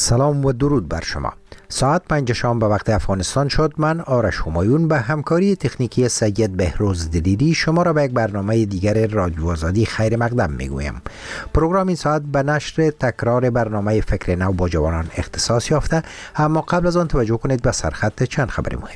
سلام و درود بر شما. ساعت 5 شام به وقت افغانستان شد. من آرش همایون به همکاری تکنیکی سید بهروز دلیری شما را به یک برنامه دیگر رادیو آزادی خیر مقدم میگویم. پروگرام این ساعت به نشر تکرار برنامه فکر نو با جوانان اختصاص یافته، اما قبل از آن توجه کنید به سرخط چند خبر مهم.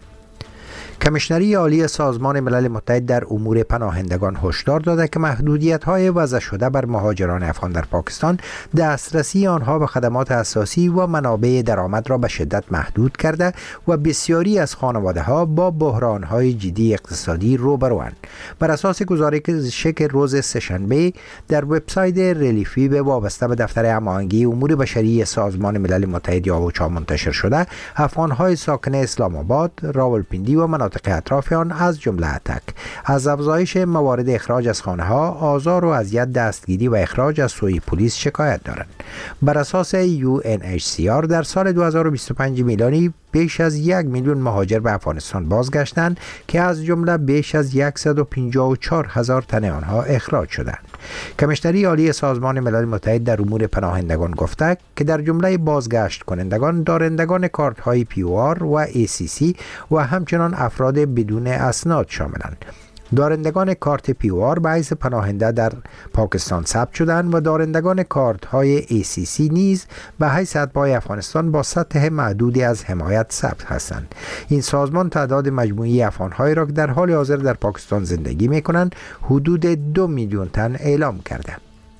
کمیشنری عالی سازمان ملل متحد در امور پناهندگان هشدار داده که محدودیت‌های وضع شده بر مهاجران افغان در پاکستان دسترسی آنها به خدمات اساسی و منابع درآمد را به شدت محدود کرده و بسیاری از خانواده‌ها با بحران‌های جدی اقتصادی روبروند. بر اساس گزارش که روز سه‌شنبه در وبسایت ریلیفی به وابسته به دفتر هماهنگی امور بشری سازمان ملل متحد یا اوچا منتشر شده، افغان‌های ساکن اسلام آباد، راولپیندی و مناطق اطراف آن از جمله اتک از افزایش موارد اخراج از خانه‌ها، آزار و اذیت، دستگیری و اخراج از سوی پلیس شکایت دارند. بر اساس UNHCR در سال 2025 میلادی بیش از 1 میلیون مهاجر به افغانستان بازگشتند که از جمله بیش از 154,000 تن آنها اخراج شدند. کمیشنری عالی سازمان ملل متحد در امور پناهندگان گفته که در جمله بازگشت کنندگان دارندگان کارت‌های POR و ACC و همچنان افراد بدون اسناد شاملند. دارندگان کارت POR به حیث پناهنده در پاکستان ثبت شدند و دارندگان کارت های ACC نیز به حیث اتباع افغانستان با سطح معدودی از حمایت ثبت هستند. این سازمان تعداد مجموعی افغان‌هایی را که در حال حاضر در پاکستان زندگی می‌کنند حدود 2 میلیون تن اعلام کرده.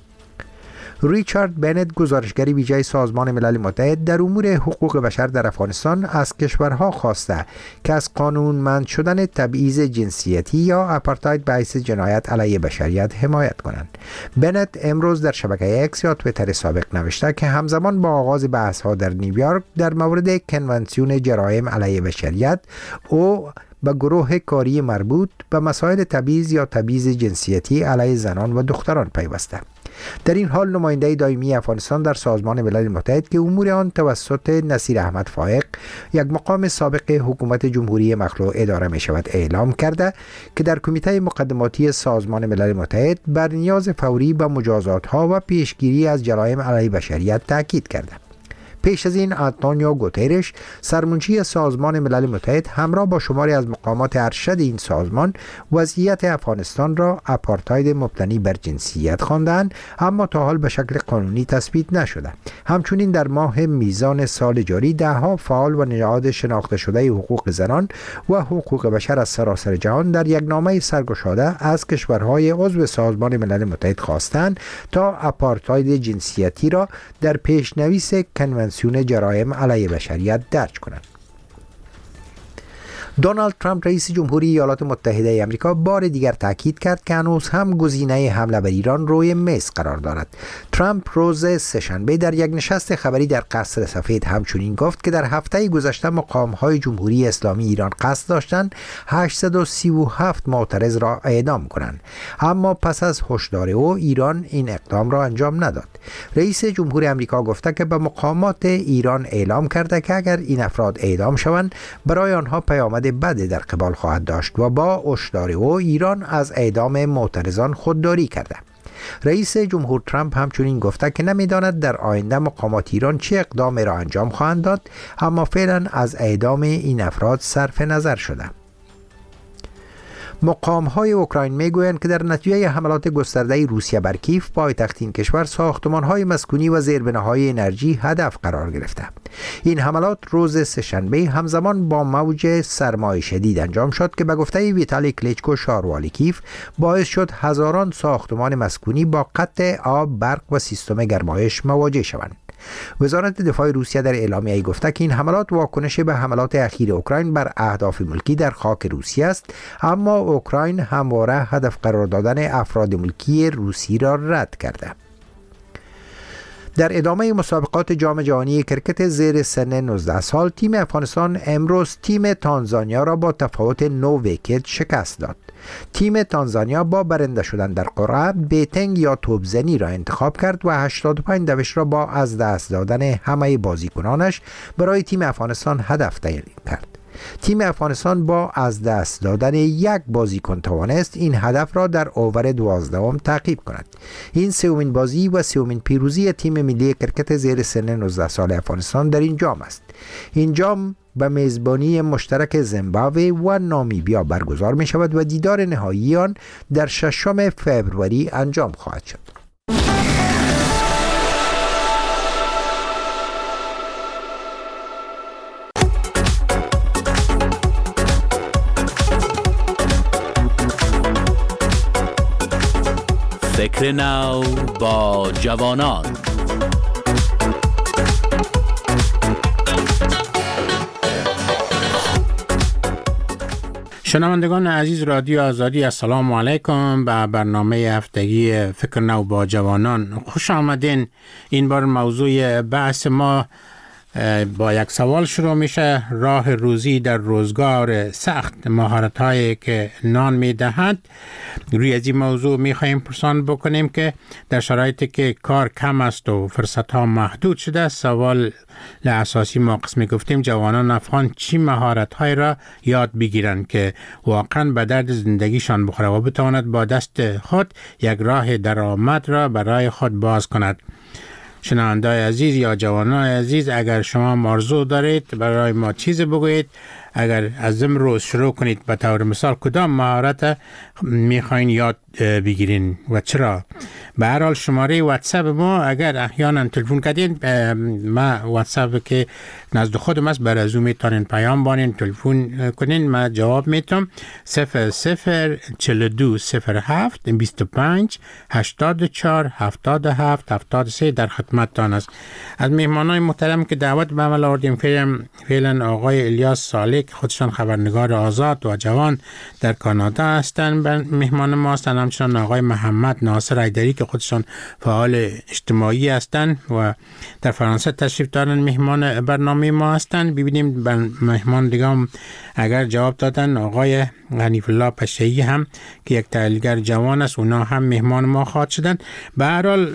ریچارد بنت، گزارشگر ویژه سازمان ملل متحد در امور حقوق بشر در افغانستان، از کشورها خواسته که از قانونمند شدن تبعیض جنسیتی یا آپارتاید به حیث جنایت علیه بشریت حمایت کنند. بنت امروز در شبکه اکس یا توییتر سابق نوشته که همزمان با آغاز بحث‌ها در نیویورک در مورد کنونسیون جرایم علیه بشریت، او به گروه کاری مربوط به مسائل تبعیض یا تبعیض جنسیتی علیه زنان و دختران پیوسته. در این حال نماینده دائمی افغانستان در سازمان ملل متحد که امور آن توسط نصیر احمد فائق، یک مقام سابق حکومت جمهوری مخلوع اداره می شود، اعلام کرده که در کمیته مقدماتی سازمان ملل متحد بر نیاز فوری به مجازات ها و پیشگیری از جرایم علیه بشریت تاکید کرده. پیش از این آنتونیو گوترش، سرمنشی سازمان ملل متحد، همراه با شماری از مقامات ارشد این سازمان وضعیت افغانستان را آپارتاید مبتنی بر جنسیت خواندند، اما تا حال به شکل قانونی تثبیت نشده. همچنین در ماه میزان سال جاری دهها فعال و نهاد شناخته شده حقوق زنان و حقوق بشر از سراسر جهان در یک نامه سرگشاده از کشورهای عضو سازمان ملل متحد خواستند تا آپارتاید جنسیتی را در پیشنویس کنونسیون جرایم علیه بشریت درج کنند. دونالد ترامپ رئیس جمهوری ایالات متحده آمریکا بار دیگر تاکید کرد که هنوز هم گزینه حمله بر ایران روی میز قرار دارد. ترامپ روز سه‌شنبه در یک نشست خبری در قصر سفید همچنین گفت که در هفته گذشته مقام‌های جمهوری اسلامی ایران قصد داشتند 837 معترض را اعدام کنند، اما پس از هشدار او ایران این اقدام را انجام نداد. رئیس جمهور آمریکا گفته که به مقامات ایران اعلام کرده که اگر این افراد اعدام شوند برای آنها پیامد بد در قبال خواهد داشت و با هشدار او ایران از اعدام معترضان خودداری کرده. رئیس جمهور ترامپ همچنین گفته که نمیداند در آینده مقامات ایران چه اقدامی را انجام خواهند داد، اما فعلا از اعدام این افراد صرف نظر شده. مقام‌های اوکراین میگویند که در نتیجه حملات گسترده روسیه بر کیف، پایتخت این کشور، ساختمان‌های مسکونی و زیربناهای انرژی هدف قرار گرفته. این حملات روز سه‌شنبه همزمان با موج سرمای شدید انجام شد که به گفته ویتالی کلیچکو، شاروالی کیف، باعث شد هزاران ساختمان مسکونی با قطع آب، برق و سیستم گرمایش مواجه شوند. وزارت دفاع روسیه در اعلامیه‌ای گفته که این حملات واکنش به حملات اخیر اوکراین بر اهداف ملکی در خاک روسیه است، اما اوکراین همواره هدف قرار دادن افراد ملکی روسی را رد کرده. در ادامه مسابقات جام جهانی کرکت زیر سن 19 سال، تیم افغانستان امروز تیم تانزانیا را با تفاوت 9 ویکت شکست داد. تیم تانزانیا با برنده شدن در قرعه بیتنگ یا توپزنی را انتخاب کرد و 85 دوش را با از دست دادن همه بازیکنانش برای تیم افغانستان هدف تعیین کرد. تیم افغانستان با از دست دادن یک بازیکن توانست این هدف را در اوور 12 تعقیب کند. این سومین بازی و سومین پیروزی تیم ملی کرکت زیر سن 19 سال افغانستان در این جام است. این جام به میزبانی مشترک زیمبابوه و نامیبیا برگزار می شود و دیدار نهایی آن در 6 فوریه انجام خواهد شد. فکر نو با جوانان. شنوندگان عزیز رادیو آزادی، السلام علیکم. به برنامه هفتگی فکر نو با جوانان خوش آمدین. این بار موضوع بحث ما با یک سوال شروع میشه: راه روزی در روزگار سخت، مهارت هایی که نان میدهد. روی از این موضوع میخواهیم پرسان بکنیم که در شرایطی که کار کم است و فرصت ها محدود شده، سوال اساسی ما قسمی گفتیم جوانان افغان چی مهارت های را یاد بگیرند که واقعا به درد زندگیشان بخوره و بتواند با دست خود یک راه درآمد را برای خود باز کند. شنونده‌های عزیز یا جوانان عزیز، اگر شما آرزو دارید برای ما چیز بگویید، اگر از امروز شروع کنید به طور مثال کدام مهارت میخواین یاد بگیرین و چرا؟ به هر حال شماره واتساپ ما اگر احیانا تلفن کردین، ما واتساپ که نزد خودم است، بر از اون میتونین پیام بانین، تلفن کنین، ما جواب میتونم. 004207 25 84 77 73 در خدمتتان است. از مهمانان محترم که دعوت به عمل آوردیم فعلا آقای الیاس صالح که خودشان خبرنگار آزاد و جوان در کانادا هستند مهمان ما هستند، همچنان آقای محمد ناصر ایدری که خودشان فعال اجتماعی هستند و در فرانسه تشریف دارن مهمان برنامه ما هستند. ببینیم مهمان دیگه هم اگر جواب دادن. آقای حنیف الله پشه‌ای هم که یک تحلیلگر جوان است، اونا هم مهمان ما خواهد شدن. به هر حال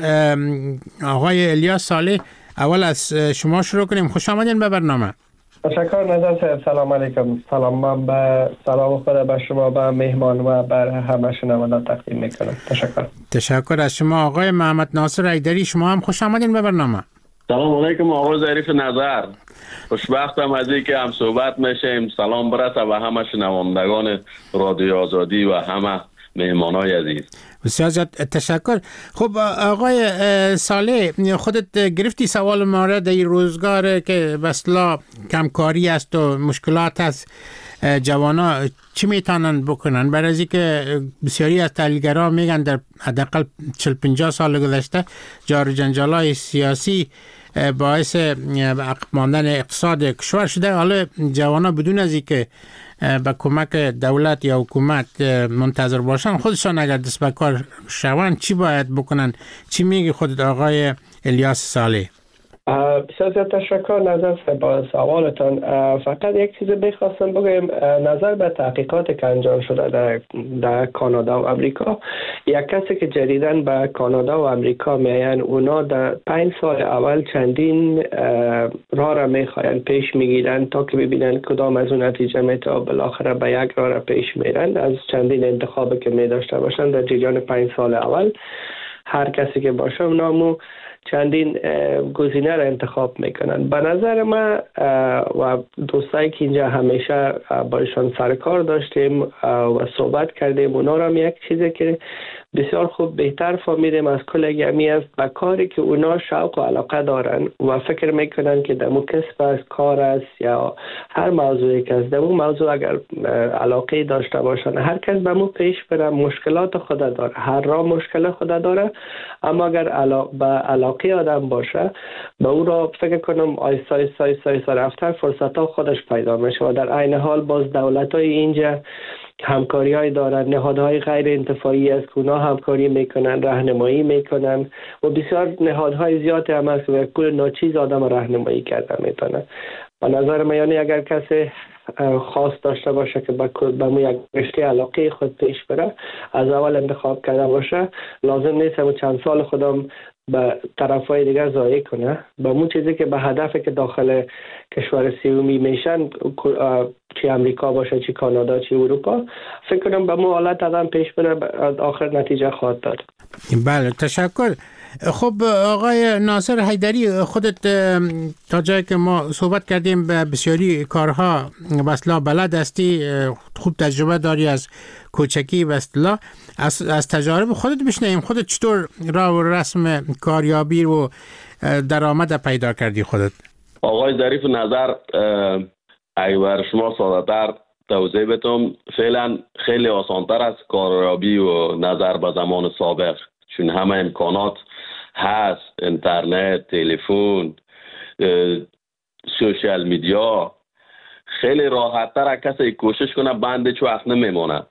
آقای الیاس صالح، اول از شما شروع کنیم. خوش آمدین به برنامه. تشکر نظر صاحب. سلام علیکم. سلام. من به سلام خود به شما، به مهمان و بر همه شنوندگان تقدیم میکنم. تشکر از شما. آقای محمد ناصر ایدری، شما هم خوش آمدین به برنامه. سلام علیکم آقای ظریف نظر. خوشبختم از اینکه هم صحبت میشیم. سلام برسه به همه شنوندگان رادیو آزادی و همه مهمانای عزیز. بسیار زیاد تشکر. خب آقای صالح، خودت گرفتی سوال ما در این روزگار که بسلا کمکاری است و مشکلات است، جوانا چی میتونن بکنن؟ برای از اینکه بسیاری از تحلیلگران میگن در حداقل 40-50 سال گذشته جار و جنجال‌های سیاسی باعث عقب ماندن اقتصاد کشور شده. حالا جوانا بدون از اینکه با کمک دولت یا حکومت منتظر باشن، خودشان اگر دست به کار شوند چی باید بکنن؟ چی میگی خودت آقای الیاس صالح؟ بسیار تشکر نظر با سوالتان. فقط یک چیز بخواستم بگم. نظر به تحقیقات که انجام شده در کانادا و امریکا، یک کسی که جدیداً به کانادا و امریکا میاین، اونا در 5 سال اول چندین راه را میخواین پیش میگیرن تا که ببینن کدام از اون نتیجه میتا بالاخره به یک راه را پیش میرن. از چندین انتخاب که میداشته باشن در جریان 5 سال اول، هر کسی که باشه نامو چندین گزینه را انتخاب میکنن. به نظر من و دوستایی که اینجا همیشه باشون سرکار داشتیم و صحبت کردیم، اونا را یک چیزی که بسیار خوب بهتر فهمیدیم از کل همی است به کاری که اونا شوق و علاقه دارن و فکر میکنن که دمو کسب است، کار است یا هر موضوعی که است، دمو موضوع اگر علاقه داشته باشن، هر کس دمو پیش بره. مشکلات خود داره، هر راه مشکل خود داره، اما اگر به علاقه آدم باشه به او را فکر کنم آیستا رفتن فرصت ها خودش پیدا میشه. و در عین حال باز دولت های اینجا همکاری های دارن، نهادهای غیر انتفاعی است که اونا همکاری میکنن، راهنمایی میکنن و بسیار نهادهای زیاد هم هست که کل ناچیز آدم راهنمایی کرده میتونه. به نظر من یعنی اگر کسی خاص داشته باشه که به مو یک رشته علاقه خود پیش بره، از اول انتخاب کرده باشه، لازم نیست همون چند سال خودم به طرفای دیگر ضایع کنه. به مو چیزی که به هدفی که داخل کشور سیومی میشن چی امریکا باشه، چی کانادا، چی اروپا، فکر کنم به مو حالت آدم پیش بره آخر نتیجه خواهد داد. بله تشکر. خب آقای ناصر حیدری، خودت تا جایی که ما صحبت کردیم به بسیاری کارها به اصطلاح بلد هستی، خوب تجربه داری از کوچکی به اصطلاح. از تجارب خودت بشنویم، خودت چطور راه و رسم کاریابی و درآمد پیدا کردی خودت؟ آقای ظریف نظر، اگر شما ساده‌تر توضیح بدم، فعلا خیلی آسانتر است کاریابی و نظر به زمان سابق، چون همه امکانات هست، اینترنت، تلفن، سوشال میدیا، خیلی راحت تر کسی کوشش کنه بندش وقت نمیمونه.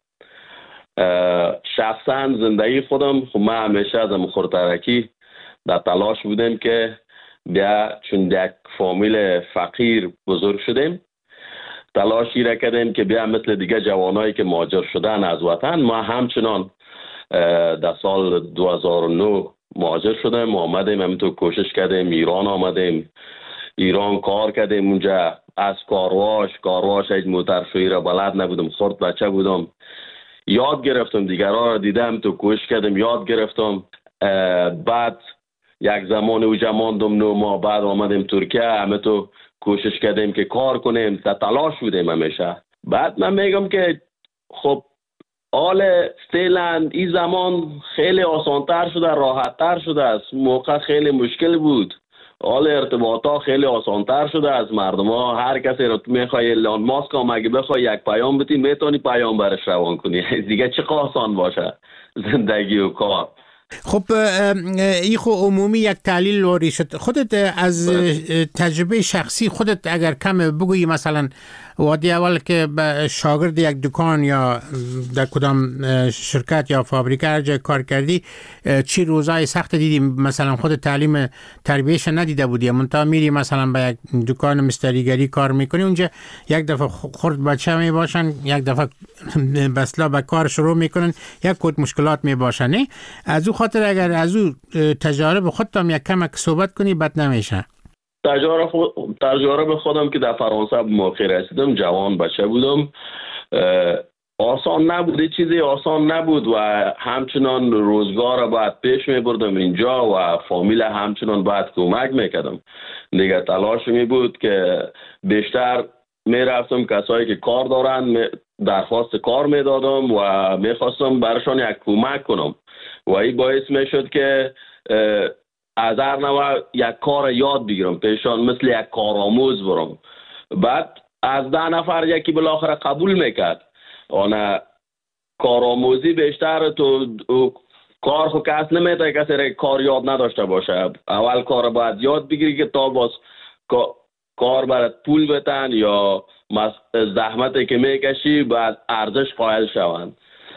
شخصا زندگی خودم، من همیشه از خردترکی در تلاش بودم که بیا، چون یک فامیل فقیر بزرگ شدیم، تلاشی را کردیم که بیا مثل دیگه جوانایی که مهاجر شدن از وطن، ما همچنان در سال 2009 مهاجر شدیم، آمدیم همینطور کوشش کردیم، ایران آمدیم، ایران کار کردیم اونجا، از کارواش هیچ موترشویی را بلد نبودم، خرد بچه بودم، یاد گرفتم، دیگران را دیدم تو کوشش کردم، یاد گرفتم. بعد یک زمان اوجا ماندم 9 ماه، بعد آمدیم ترکیه، همه تو کوشش کردیم که کار کنیم، تا تلاش بودیم همیشه. بعد من میگم که خب حال فعلا این زمان خیلی آسانتر شده، راحتتر شده است، موقع خیلی مشکل بود، حال ارتباطات خیلی آسانتر شده از مردم ها. هر کسی رو میخوای ایلان ماسک هم اگه بخوای یک پیام بدی میتونی پیام برش روان کنی. دیگه چه آسان باشه زندگی و کار. خب این خو عمومی یک تحلیل واری شد. خودت از تجربه شخصی خودت اگر کم بگویی، مثلا وادی اول که شاگرد یک دکان یا در کدام شرکت یا فابریکه هر جای کار کردی، چی روزای سخت دیدی؟ مثلا خود تعلیم تربیهش ندیده بودی، منتها میری مثلا به یک دکان مستریگری کار میکنی، اونجا یک دفعه خرد بچه می باشن، یک دفعه بسلا به کار شروع میکنن، یک کد مشکلات می باشن. از او خاطر اگر از او تجارب خودت هم یک کمک صحبت کنی بد نمیشه. تجارب خودم که در فرانسه به موقع رسیدم، جوان بچه بودم، آسان نبود، چیزی آسان نبود و همچنان روزگار باید پیش می بردم اینجا و فامیل همچنان باید کمک میکردم. دیگه تلاش می بود که بیشتر می رفتم کسایی که کار دارن درخواست کار می دادم و می خواستم برشان یک کمک کنم و این باعث می شد که از هر نوع یک کار یاد بگیرم پیشان، مثل یک کارآموز برم. بعد از 10 نفر یکی بالاخره قبول میکرد. آن کارآموزی بیشتر تو کار خو کس نمیده کسی کار یاد نداشته باشه. اول کار باید یاد بگیری که تا باز کار برات پول بتن یا زحمتی که میکشی بعد ارزش قائل شوند.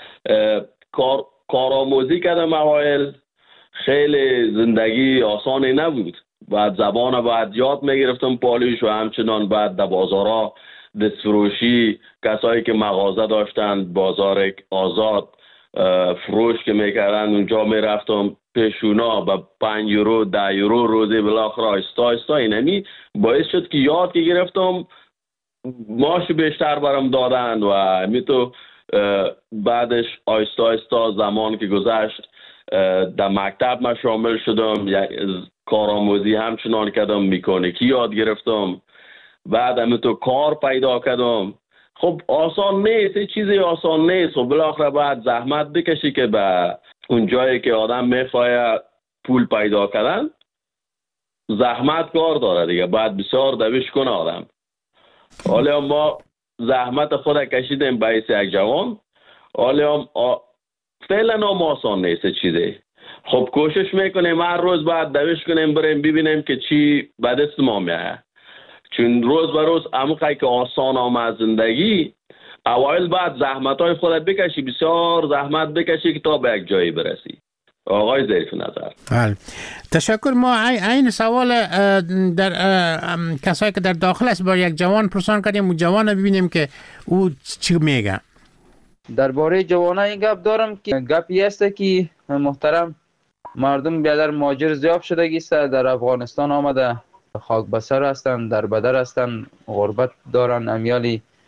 کارآموزی کردم اوایل، خیلی زندگی آسانی نبود. بعد زبان بعد یاد میگرفتم پالیش و همچنان بعد در بازارها دستفروشی، کسایی که مغازه داشتن بازار آزاد فروش که میکردن اونجا میرفتم پیشونا با 5 یورو 10 یورو روزی بالاخره آیستا اینمی باعث شد که یاد که گرفتم، معاش بیشتر برام دادن و میتو بعدش آیستا زمان که گذشت در مکتب من شامل شدم، یک کارآموزی همچنان کردم، مکانیکی یاد گرفتم، بعد همینطور کار پیدا کردم. خب آسان نیست، چیزی آسان نیست. خب بالاخره بعد زحمت بکشی که به اون جایی که آدم میخواد پول پیدا کردن زحمت کار داره دیگه، بعد بسیار دوش کنه آدم. حالا ما زحمت خود کشیدیم باعث یک جوان، حالا فعلا هم آسان نیست چیزی. خب کوشش میکنیم هر روز بعد دوش کنیم بریم ببینیم که چی به دست ما میاد، چون روز به روز عمقی که آسان آمد زندگی، اوایل بعد زحمت های خودت بکشی، بسیار زحمت بکشی که تا به یک جایی برسی. آقای ظریف نظر. بله تشکر. ما این سوال در کسایی که در داخل است با یک جوان پرسان کردیم و جوان ببینیم که او چی میگه. درباره جوانان این گپ دارم که گپی است که محترم مردم بیادر مهاجر زیاد شدگی است، در افغانستان آمده خاک بسر هستند، در بدر هستند، غربت دارن، امیالی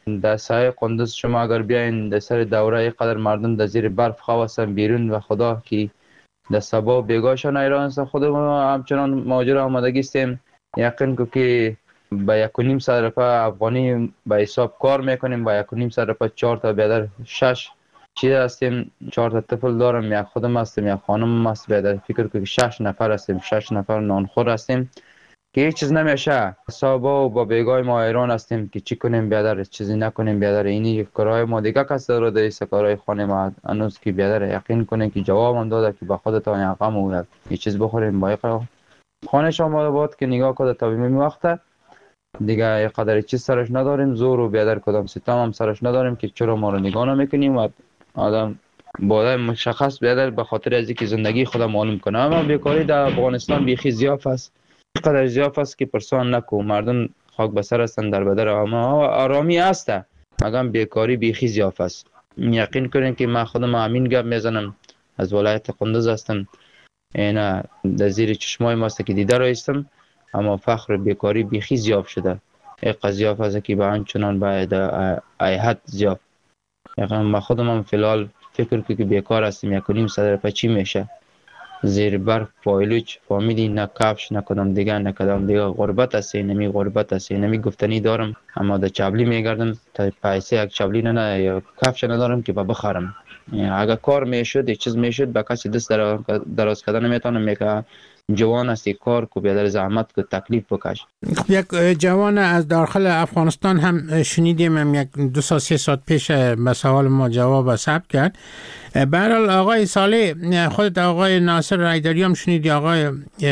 در سایه قندوز شما اگر بیاین در سر دوره قدر مردم در زیر برف خواب هستن بیرون و خدا که در سبا و بیگاهشان ایران هستن. خود ما همچنان مهاجر آمادگی استیم. یقین که با 1.5 روپیه افغانی به حساب کار میکنیم. با 1.5 روپیه 4 تا بیادر 6 چیز هستیم. 4 تا طفل دارم. یک خودم هستم، یک خانم هست. بیادر فکر که 6 نفر هستیم. 6 نفر نانخور هستیم که هیچ چیز نمیشه. سبا و با بیگاه ما ایران هستیم که چی کنیم بیادر، چیزی نکنیم بیادر. اینی کارهای ما دیگه کس داره در کارهای خانه ما هنوز که بیادر یقین کنیم که جواب هم داده که با خودتان یک غم و یک چیز بخوریم با خانه شما بود که نگاه کنه تا بیم وقته دیگه یک قدر چیز سرش نداریم. زور و بیادر کدام ستم هم سرش نداریم که چرا ما رو نگاه نمیکنیم و آدم باید مشخص بیادر به خاطر از اینکه زندگی خودم معلوم کنه. اما بیکاری در افغانستان بیخی زیاف است. قدر زیاف است که پرسان نکو. مردم خاک بسر هستن در بدر اما آرامی است. مگم بیکاری بیخی زیاف است. یقین کنین که من خودم همین گپ میزنم. از ولایت قندوز هستم. اینا در زیر چشمای ماست که دیده رایستم. اما فخر بیکاری بیخی زیاف شده. این قضیه است که به آنچنان باید حد زیاف. یقین من خودم هم فیلال فکر که بیکار هستم. 1.5 روپیه چی میشه؟ زیر برف پایلوچ فامیلی نه کفش نه کدام دیگه نه کدام دیگه. غربت است. نمی غربت است. نمی گفتنی دارم اما در چبلی میگردم تا پیسه یک چبلی نه یا کفش ندارم که بخرم. اگر کار میشد یک چیز میشد به کسی دست دراز کردن نمیتونم. میگه جوان است کار کو بیادر زحمت کو تکلیف بکش. یک جوان از داخل افغانستان هم شنیدیم یک 2 ساعت 3 ساعت پیش به سوال ما جواب ثبت کرد. به هر حال آقای صالح خودت آقای ناصر رایداری هم شنیدی، آقای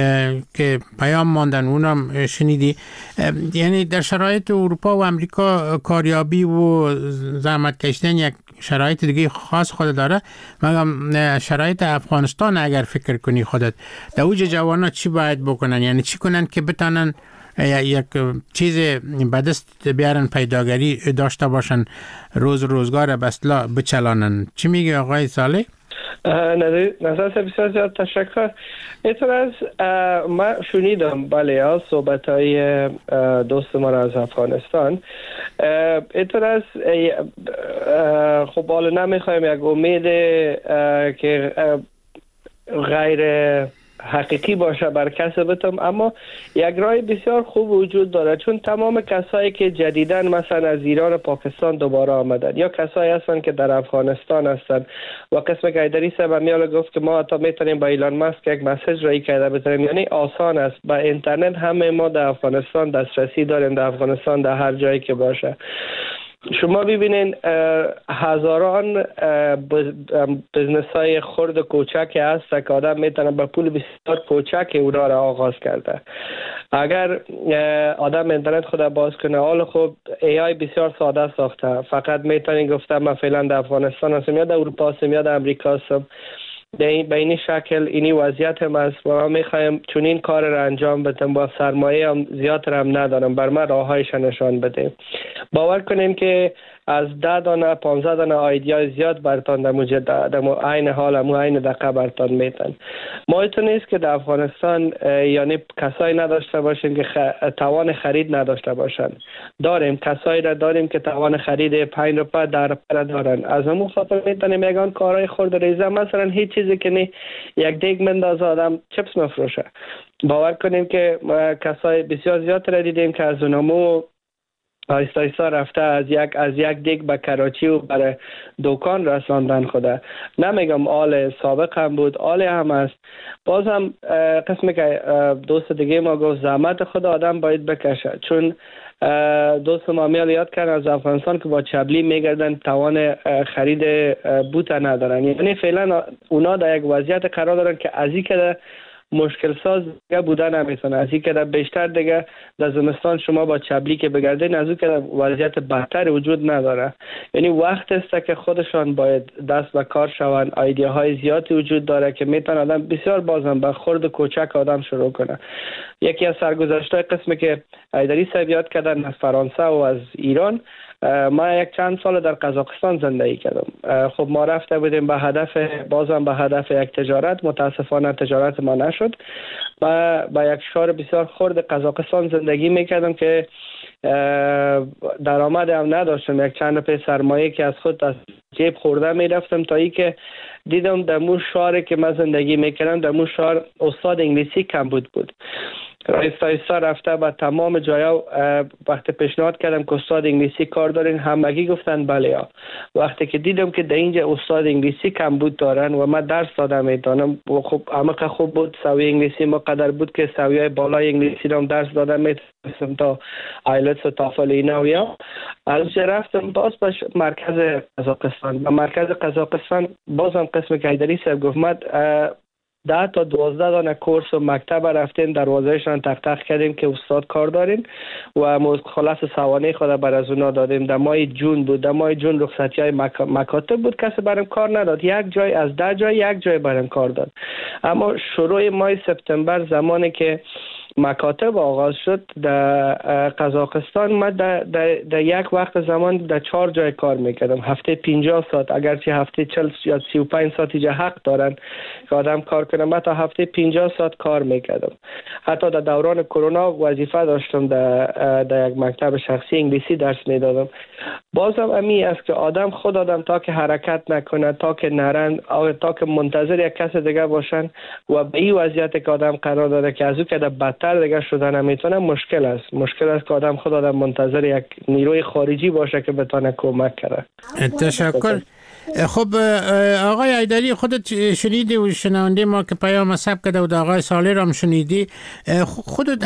که پیام ماندن اونم شنیدی. یعنی در شرایط اروپا و امریکا کاریابی و زحمت کشیدن یک شرایط دیگه خاص خود داره. مگم شرایط افغانستان اگر فکر کنی خودت در اوج جوانا چی باید بکنن؟ یعنی چی کنن که بتانن یک چیز به دست بیارن، پیداگری داشته باشن، روزگار بسلا بچلانن؟ چی میگه آقای صالح؟ نظر بسیار زیاد تشکر. اینطور از من شنیدم بله صحبت های دوست ما از افغانستان. اینطور از خب حالا نمیخوایم یک امید که غیر حقیقی باشه بر کسب بتم، اما یک راه بسیار خوب وجود داره. چون تمام کسایی که جدیداً مثلا از ایران و پاکستان دوباره آمدن یا کسایی هستن که در افغانستان هستن و قسم که ایدری صاحب میاله گفت که ما حتی میتونیم با ایلان ماسک یک مسیج رای کرده بتونیم، یعنی آسان است. با اینترنت همه ما در افغانستان دسترسی داریم، در افغانستان در هر جایی که باشه. شما ببینین هزاران بزنس های خرد و کوچک هست که آدم میتونه با پول بسیار کوچک اونا را آغاز کرده. اگر آدم اینترنت خود باز کنه، حال خوب AI بسیار ساده ساخته، فقط میتونین گفته من فعلا در افغانستان هستم یا در اروپا هستم یا در امریکا هستم. به این شکل اینی وضعیت هم است و ما میخوایم چون این کار را انجام بدیم با سرمایه هم زیاد هم ندارم، بر من راههایش نشان بده. باور کنین که از 10 دانه 15 دانه آیدیا زیاد برتان در عین حال عین دقیقه برتان میتن. مایتون نیست که در افغانستان یعنی کسایی نداشته باشیم که توان خرید نداشته باشن. داریم کسایی را داریم که توان خرید 5 روپیه 10 روپیه دارن. از همون خاطر میتونیم یگان کارهای خرد ریزه، مثلا هیچ چیزی که نه یک دیگ مندازه آدم چپس مفروشه. باور کنیم که کسای بسیار زیاد را دیدیم که از اونمو آیستا آیستا رفته از یک دیگ به کراچی و برای دکان رساندن خوده. نمیگم آل سابق هم بود، آل هم است. باز هم قسمی که دوست دیگه ما گفت زحمت خود آدم باید بکشه. چون دوست ما میال یاد کرد از افغانستان که با چبلی میگردن، توان خرید بوت ندارن. یعنی فعلا اونا در یک وضعیت قرار دارن که از این که مشکل ساز دیگه بودن نمیتونه. از این که بیشتر دیگه در زمستان شما با چبلی که بگردین از اون که وضعیت بهتر وجود نداره. یعنی وقت است که خودشان باید دست به کار شون. ایده‌های زیادی وجود داره که میتونه آدم بسیار بازم به خرد کوچک آدم شروع کنه. یکی از سرگذشت‌های قسمی که ایدری صاحب یاد کردن از فرانسه و از ایران، ما یک چند سال در قزاقستان زندگی کردم. خب ما رفته بودیم به هدف بازم به هدف یک تجارت، متاسفانه تجارت ما نشد. با یک شهر بسیار خرد قزاقستان زندگی میکردم که درآمد هم نداشتم، یک چند روپیه سرمایه که از خود از جیب خورده میرفتم تا ای که دیدم در مو شهری که من زندگی میکردم، در مو شهر استاد انگلیسی کمبود بود. ایستا رفته به تمام جایا وقتی پیشنهاد کردم که استاد انگلیسی کار دارین، همگی گفتن بله ها. وقتی که دیدم که در اینجا استاد انگلیسی کمبود دارن و من درس دادم میتونم، خب عمق خوب بود، سویه انگلیسی ما قدر بود که سویه بالای انگلیسی رو درس دادم میتونستم تا آیلتس و تافل اینا و یا از رفتم باز به مرکز قزاقستان. به مرکز قزاقستان بازم قسم کیدری صاحب گفت 10 تا 12 دانه کورس و مکتب رفتیم، دروازهشان تق تق کردیم که استاد کار دارین و خلاص سوانه خود بر از اونا دادیم. در ماه جون بود، در ماه جون رخصتی های مکاتب بود، کسی برام کار نداد، یک جای از 10 جای یک جای برام کار داد. اما شروع ماه سپتامبر زمانی که مکاتب آغاز شد در قزاقستان، من در یک وقت زمان در 4 جای کار میکردم، هفته 50 ساعت، اگرچه هفته 40 یا 35 ساعت اینجا حق دارن که آدم کار کنه، من تا هفته 50 ساعت کار میکردم. حتی در دوران کرونا وظیفه داشتم در یک مکتب شخصی انگلیسی درس میدادم. بازم امی است که خود آدم تا که حرکت نکنه، تا که نرن، تا که منتظر یک کس دیگه باشن و به این وضعیت که آدم قرار داره که از او که بدتر دیگه شدن نمیتونه، مشکل است که آدم خود منتظر یک نیروی خارجی باشه که بتونه کمک کنه. تشکر. خب آقای حیدری، خودت شنیدی و شنونده ما که پیام ثبت کرده و آقای صالح هم شنیدی، خودت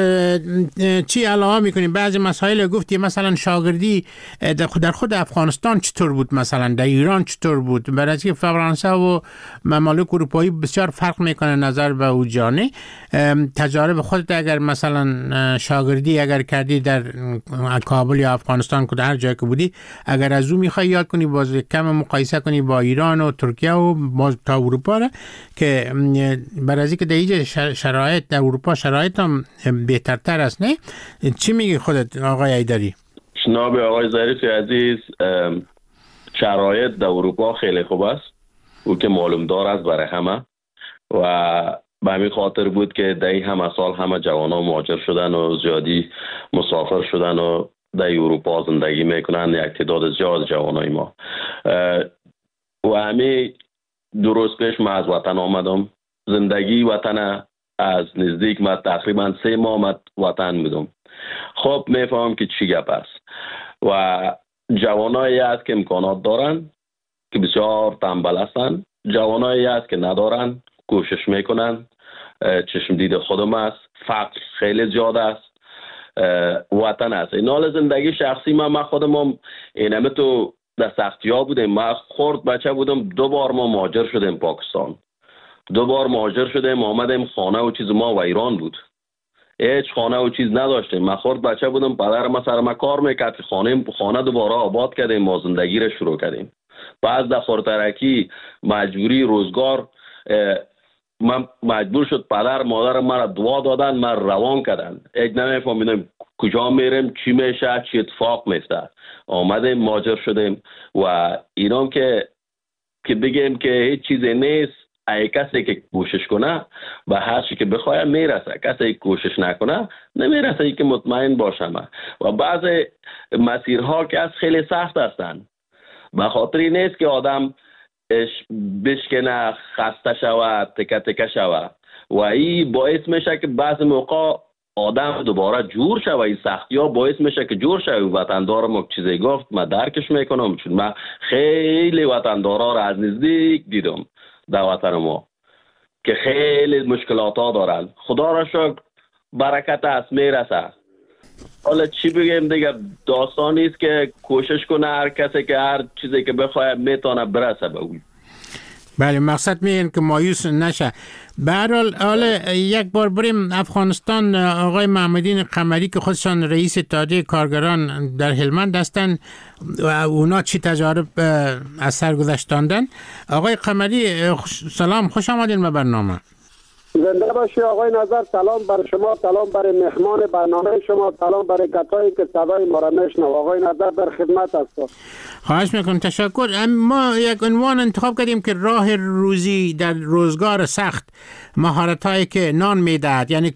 چی علاوه میکنی؟ بعضی مسائل گفتی، مثلا شاگردی در خود افغانستان چطور بود، مثلا در ایران چطور بود؟ برای اینکه فرانسه و ممالک اروپایی بسیار فرق میکنه نظر به او جانه. تجارب خودت اگر مثلا شاگردی اگر کردی در کابل یا افغانستان که در هر جای که بودی، اگر از او میخوای یاد کنی، باز کم مقایسه کنی با ایران و ترکیه و تا اروپا را، که برای اینکه در اینجا شرایط در اروپا شرایط هم بهترتر است، نه؟ چی میگی خودت آقای حیدری؟ جناب آقای ظریف عزیز، شرایط در اروپا خیلی خوب است، او که معلوم دار است برای همه، و به همین خاطر بود که در این همه سال همه جوانان مهاجر شدن و زیادی مسافر شدن و در اروپا زندگی میکنن، یک تعداد زیاد جوانای ما. و همین 2 روز پیش من از وطن آمدم. زندگی وطن از نزدیک من تقریبا 3 ماه من وطن بودم. خب میفهمم که چی گپ است و جوانایی هست که امکانات دارن که بسیار تنبل هستن، جوانایی هست که ندارن، کوشش میکنن. چشم دید خودم است، فقر خیلی زیاد است، وطن است. این حال زندگی شخصی من خودم اینمه تو در سختی ها بودیم. من خورد بچه بودم، 2 بار ما مهاجر شدیم پاکستان، 2 بار مهاجر شدیم آمدیم، خانه و چیز ما و ایران بود، هیچ خانه و چیز نداشتیم. من خورد بچه بودم، پدر ما سر ما کار میکرد، خانه دوباره آباد کردیم، ما زندگی رو شروع کردیم. بعد در خورترکی مجبوری روزگار من مجبور شد پدر مادر مرا دعا دادن، من روان کردن، یک نمیفهمیدم کجا میرم، چی میشه، چی اتفاق میفته. آمدیم مهاجر شدیم و اینام که بگیم که هیچ چیزی نیست، ای کسی که کوشش کنه به هر چی که بخواه میرسه، کسی که کوشش نکنه نمیرسه. ای که مطمئن باشم. و بعض مسیرها که از خیلی سخت هستند، به خاطر این نیست که آدم بشکنه، خسته شود، تکه تکه شود و این باعث میشه که بعض موقع آدم دوباره جور شود. این سختی ها باعث میشه که جور شود. وطندارم چیزی گفت من درکش میکنم، چون من خیلی وطندارا را از نزدیک دیدم در وطن ما که خیلی مشکلات ها دارن. خدا را شکر برکت است، میرسه. حالا چی بگیم دیگه، داستان نیست که کوشش کنه هر کسی که هر چیزی که بخواه میتونه برسه به اون. بله، مقصد میگن که مایوس نشه. به هر حال یک بار بریم افغانستان. آقای محمدین قمری که خودشان رئیس اتحادیه کارگران در هلمند هستند و اونا چی تجارب از سر گذشتاندن. آقای قمری سلام، خوش آمدین به برنامه. زنده باشی آقای نظر. سلام بر شما، سلام برای مهمان برنامه شما، سلام برای کسایی که صدای ما را میشنوند. آقای نظر در خدمت هستم. خواهش میکنم. تشکر. ما یک عنوان انتخاب کردیم که راه روزی در روزگار سخت، مهارت‌هایی که نان میدهد، یعنی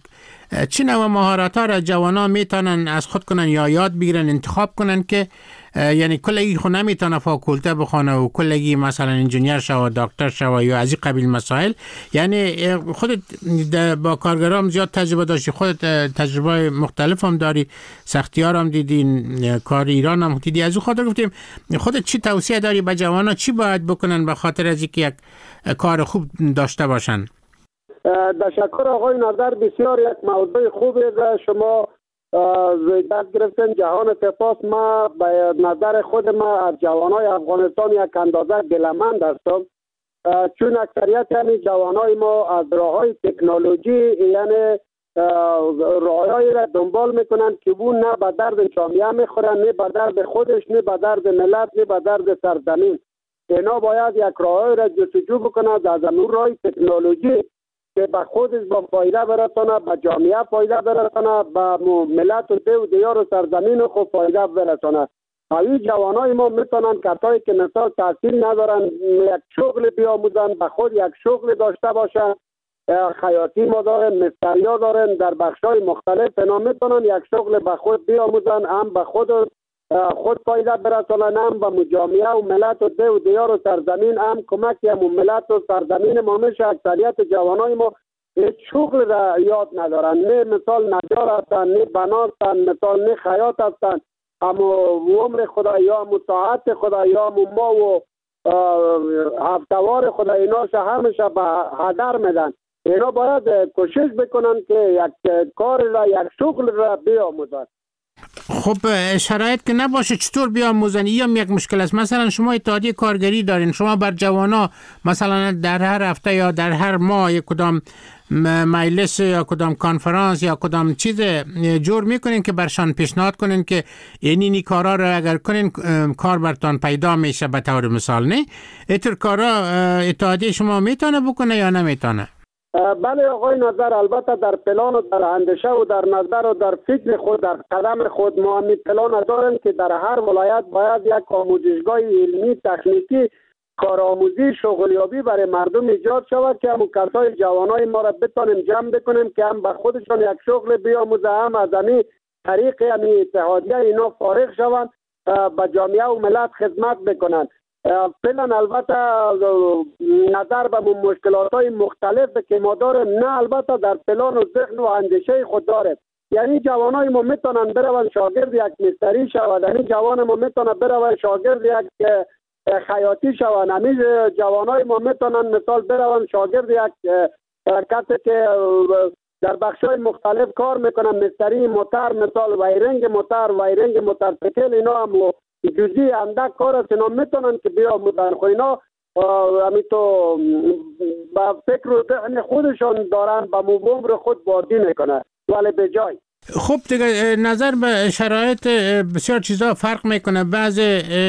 چه نوع مهارت ها را جوانان میتونن از خود کنن یا یاد بگیرن، انتخاب کنن که یعنی کلگی خود نمیتونه فاکولته بخونه و کلگی مثلا انجینیر شو، دکتر شو یا از این قبیل مسائل. یعنی خودت با کارگرام زیاد تجربه داشتی، خودت تجربه مختلف هم داری، سختیار هم دیدین، کار ایران هم دیدی. از او خاطر گفتیم خودت چی توصیه داری به جوانان چی باید بکنن به خاطر از اینکه یک کار خوب داشته باشن؟ تشکر آقای نظر، بسیار یک موضوع خوبی شما دست گرفتن. جهان سپاس. ما به نظر خود ما از جوانای افغانستان یک اندازه گله‌مند هستم، چون اکثریت یعنی جوانای ما از راه‌های تکنولوژی یعنی راه‌هایی را دنبال میکنن که اون نه به درد جامعه میخورن، نه به درد خودش، نه به درد ملت، نه به درد سرزمین. اینا باید یک راه‌هایی را جستجو بکنند از اون راه تکنولوژی که به خودش با فایده برسانه، به جامعه فایده برسانه، به ملت و ده و دیار و سرزمین خود فایده برسانه. این جوانای ما میتونن کسایی که مثال تحصیل ندارن یک شغل بیاموزن، به خود یک شغل داشته باشن. خیاطی ما دارن، مستریا دارن، در بخشای مختلف اینا میتونن یک شغل به خود بیاموزن، هم به خود فایده برسانن، هم به جامعه و ملت و ده و دیار و سرزمین هم کمک هم ملت و سرزمین ما میشه. اکثریت جوانای ما هیچ شغل را یاد ندارن، نه مثال نجار هستن، نه بنا هستن، مثال نه خیاط هستن، اما عمر خدا یا مطاعت خدا یا ما و هفتوار خدا ایناش همیشه به هدر میدن. اینا باید کوشش بکنن که یک کار را، یک شغل را بیاموزن. خب شرایط که نباشه چطور بیاموزن؟ این یک مشکل است. مثلا شما اتحادیه کارگری دارین، شما بر جوانا مثلا در هر هفته یا در هر ماه یک کدام مجلس یا کدام کنفرانس یا کدام چیز جور میکنین که برشان پیشنهاد کنین که اینی کارا رو اگر کنین کار برتان پیدا میشه به طور مثال. نه اینطور کارا اتحادیه شما میتونه بکنه یا نمیتونه؟ بله آقای نظر، البته در پلان و در اندیشه و در نظر و در فکر خود، در قدم خود ما همی پلان داریم که در هر ولایت باید یک آموزشگاه علمی تکنیکی کارآموزی شغلیابی برای مردم ایجاد شود که هم کسای جوانای ما را بتانیم جمع بکنیم که هم به خودشان یک شغل بیاموزه، هم از همین طریق همین اتحادیه اینا فارغ شوند به جامعه و ملت خدمت بکنند. فعلا البته نظر به مشکلات های مختلف که ما داریم، نه البته در پلان و ذهن و اندیشه خود داریم. یعنی جوانای ما میتونن برون شاگرد یک مستری شود، یعنی جوان ما میتونن برون شاگرد یک خیاطی شود، یعنی جوانای ما میتونن مثال برون شاگرد یک کسی که در بخشای مختلف کار میکنن، مستری موتر، مثال وایرنگ موترسیکل، اینا هم جزئی اندک کار است، اینا میتونن که بیاموزن. خو اینا همین تو با فکر و ذهن خودشان دارن، با عمر خود بازی میکنن ولی به جای. خب دیگه نظر به شرایط بسیار چیزا فرق میکنه. بعض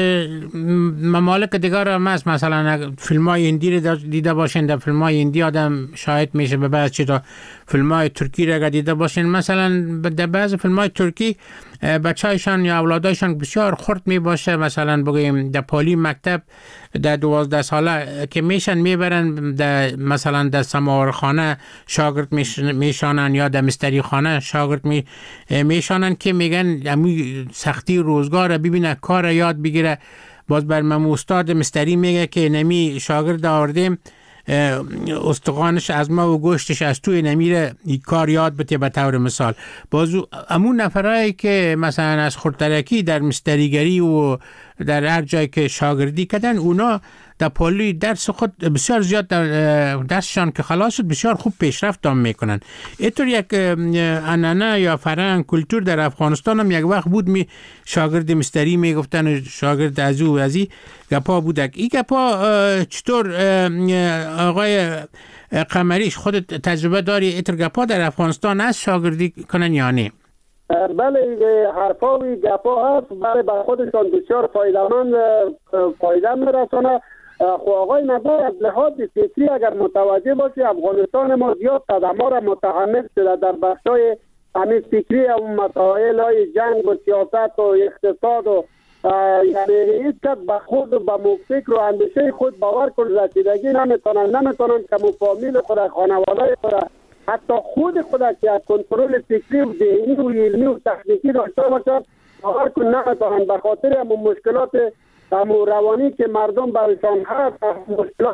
ممالک دیگر هم هست، مثلا فیلم های هندی رو دیده باشین، در فیلم های هندی آدم شاهد میشه به بعض چیزا. فیلم های ترکی رو دیده باشین، مثلا در بعض فیلم های ترکی بچه‌هایشان یا اولادایشان بسیار خرد می باشه، مثلا بگیم در پالی مکتب در 12 ساله که میشن میبرن مثلا در سماورخانه شاگرد میشانن یا در مستری خانه شاگرد میشانن که میگن امی سختی روزگار ببینه کار یاد بگیره. باز بر من استاد مستری میگه که نمی شاگرد آوردیم استخوانش از ما و گوشتش از توی نمیره کار یاد بده به طور مثال. بازو امون نفرایی که مثلا از خردترکی در مستریگری و در هر جایی که شاگردی کردن، اونا در پالی درس خود بسیار زیاد درسشان که خلاص شد بسیار خوب پیشرفت هم میکنن. اینطور یک عنعنه یا فرهنگ کلتور در افغانستان هم یک وقت بود شاگرد مستری میگفتن و شاگرد از او ازی گپا بودک. این گپا چطور آقای قمریش خودت تجربه داری اینطور گپا در افغانستان هست شاگردی کنن یا نه؟ بله حرفا و گپا هست، بله به خودشان بسیار فایده میرسانه. خو آقای نظر از لحاظ فکری اگر متوجه باشی افغانستان ما زیاد قدم ها را متحمل شده در بخشای همین فکری و مسائل های جنگ و سیاست و اقتصاد و یعنی هیچ کس به خود و به فکر و اندیشه خود باور کن رسیدگی نمیتونن که فامیل خود خانواده خود حتی خودش که کنترل فکری و ذهنی و علمی و تکنیکی داشته باشد باور کن نمیتوانند به خاطر همون مشکلات روانی که مردم برایشان هست، مشکلات